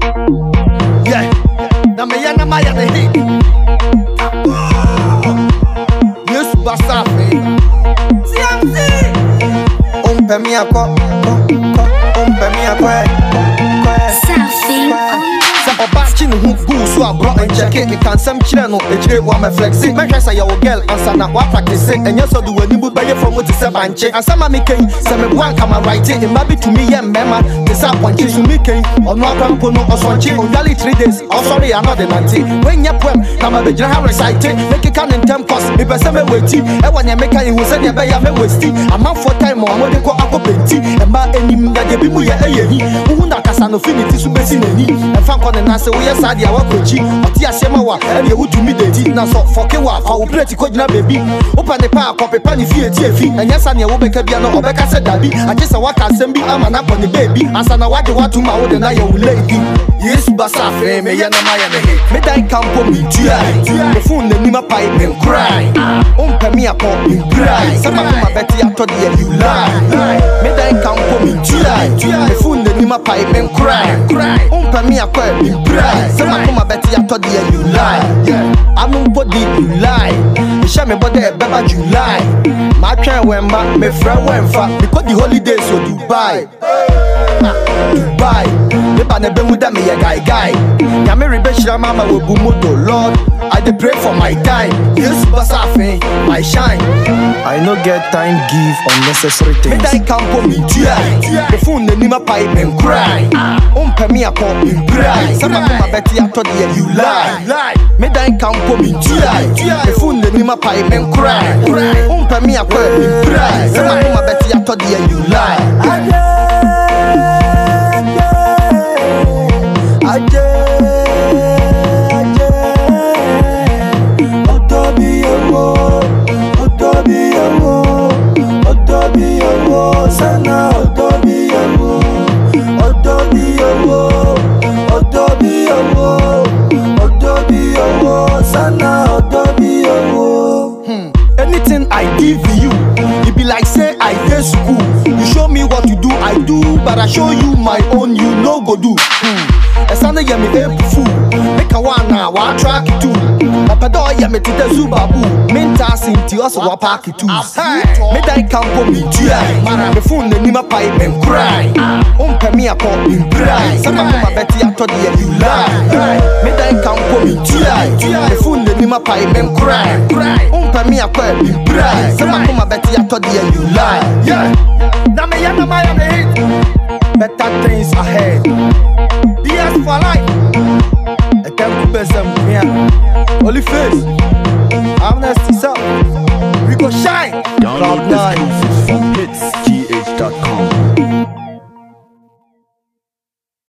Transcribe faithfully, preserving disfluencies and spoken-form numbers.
Yeah, na me ya na ma ya the hit. Yes, basafe. C M C. On pe mi akọ, on pe mi akọ. Safi. Obachi no hu gu so abro en check it kan sam kire no e kire wa me flexi me hwesa ya wo girl ansa na wa practice enya so do wani bu baye from what se banche ansama me ken se me bwan kama right it ma be to me ye mema the sa ponche so me ken ono akampo no osonche only three days oh sorry another ninety when ya poem na ma be jira ha recite make it can in time cost me pese me weti e wanya me kan hu se de be ya me westi amount for time o mo de ko akopenti e ma enim na de bi mu ye eyehi hu na kasa no finity so besi nani e fa ko na se we sad ya wakochi oti asema wa e ye wutu mi dedi na so foke wa fa wo plate ko gina baby opa ne pa ko pepa ni fie ti efi enya sa ne wo beka bia no obeka se dabi agisa waka asem bi ama na ko ne baby asa na waje watu ma wo de na ye wo lady yesu basa fe me ya na ma ya ne me dai kampo mi tua me phone na ni ma pai me cry on pe mi apo mi cry sama ko ma beti ato de you lie me dai kampo mi tua me phone na ni ma pai me cry on pe mi apo mi cry sama ko ma beti ato de you lie I'm body you lie me share me body e beba July ma twen wemba me fra wemfa because the holidays so Dubai Dubai me ba na be mu da me ye guy guy ya me rebe shira mama we bu moto Lord I dey pray for my time yes basa fe my shine I no get time give unnecessary things me die campo me tua the phone na ni ma pipe and cry on pe me akọ me cry sama ko ma beti ato de you lie me die campo me tua the phone na ni ma pipe and cry on pe me akọ me cry sama ko ma beti ato de you lie Aje, aje, otobi ewo, otobi ewo, otobi ewo, sana otobi ewo, otobi ewo, otobi ewo, otobi ewo, sana otobi ewo. Hmm. Anything I give you, it be like say I dey school. You show me what to do, I do, but I show you my own, you no go do. Hmm. Esana ya me epufu make a one na wa track it too apado ya me tite zubabu minta sinti oso wa park it too me dai campo mi tua me phone na ni ma pipe and cry on pe me akọ mi cry sama ko ma beti ato de you lie me dai campo mi tua me phone na ni ma pipe and cry on pe me akọ mi cry sama ko ma beti ato de you lie yeah na me ya na ma ya me better things ahead yes for life. I can't put some yeah. Only face. Amnesty up. We go shine. Download this